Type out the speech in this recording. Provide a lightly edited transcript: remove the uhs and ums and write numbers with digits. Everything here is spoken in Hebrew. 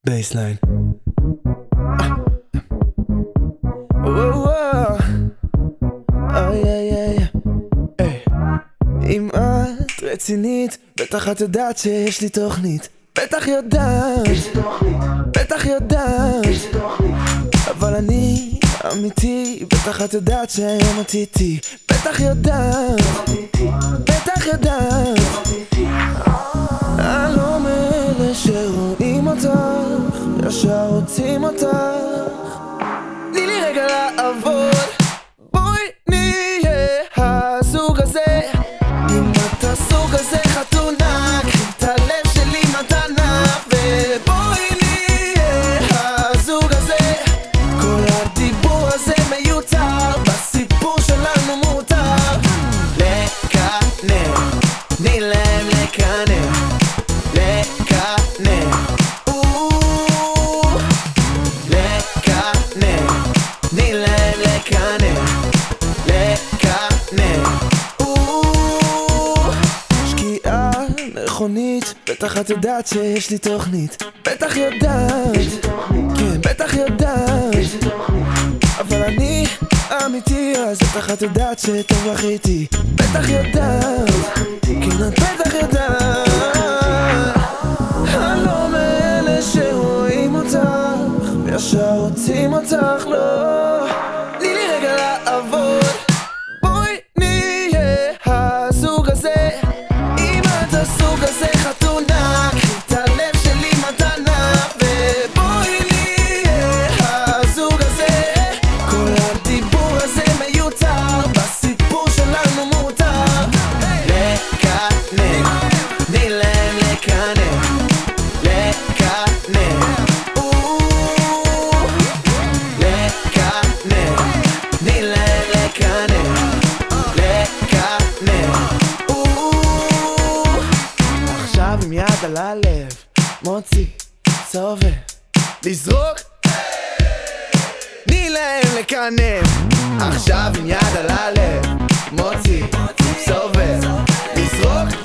בייסליין. אם את רצינית, בטח את יודעת שיש לי תוכנית. בטח יודעת, בטח יודעת, אבל אני אמיתי. בטח את יודעת שהיום את איתי. בטח יודעת, בטח יודעת. אני לא מאלה שרואים אותך, ישר רוצים אותך. תני לי רגע לעבוד, בואי נהיה הזוג הזה. אם את הסוג הזה חתונה, קחי את הלב שלי מתנה, ובואי נהיה הזוג הזה. כל הדיבור הזה מיותר, בסיפור שלנו מותר לקנא. תני להם לקנא, לקנא, לקנא. תני להם לקנא, לקנא. שקיעה מכונית, בטח את יודעת שיש לי תוכנית. בטח יודעת, כן, בטח יודעת, אבל אני אמיתי, אז בטח את יודעת שטוב לך איתי. בטח יודעת, כן, את בטח יודעת. אני לא מאלה שרואים אותך, וישר רוצים אותך, לא. תני לי רגע לעבוד, בואי נהיה הזוג הזה. אם את הסוג הזה חתונה, קחי את הלב שלי מתנה, ובואי נהיה הזוג הזה. כל הדיבור הזה מיותר, בסיפור שלנו מותר לקנא. תני להם לקנא, לקנא, לקנא. תני להם לקנא, לקנא. עכשיו עם יד על הלב, מוציא, סובב, לזרוק. תני להם לקנא. עכשיו עם יד על הלב, מוציא, סובב, לזרוק.